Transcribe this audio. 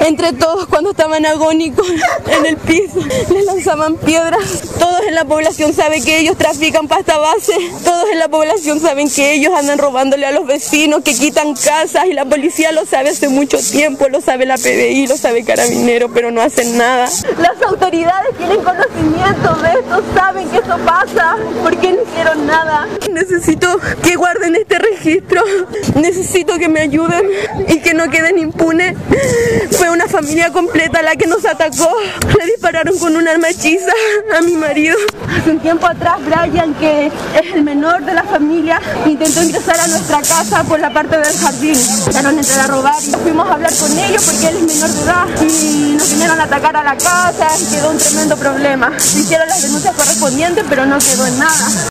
Entre todos, cuando estaban agónicos en el piso, les lanzaban piedras. Todos en la población saben que ellos trafican pasta base. Todos en la población saben que ellos andan robándole a los vecinos, que quitan casas, y la policía lo sabe hace mucho tiempo, lo sabe la PDI, lo sabe Carabineros, pero no hacen nada. Las autoridades tienen conocimiento de esto, saben que esto pasa. ¿Por qué no hicieron nada? Necesito que guarden este registro, necesito que me ayuden y que no queden impunes. Fue una familia completa la que nos atacó. Le dispararon con un arma hechiza a mi marido. Hace un tiempo atrás, Brian, que es el menor de la familia, intentó ingresar a nuestra casa por la parte del jardín. Intentaron entrar a robar y fuimos a hablar con ellos porque él es menor de edad y nos vinieron a atacar a la casa y quedó un tremendo problema. Se hicieron las denuncias correspondientes, pero no quedó en nada.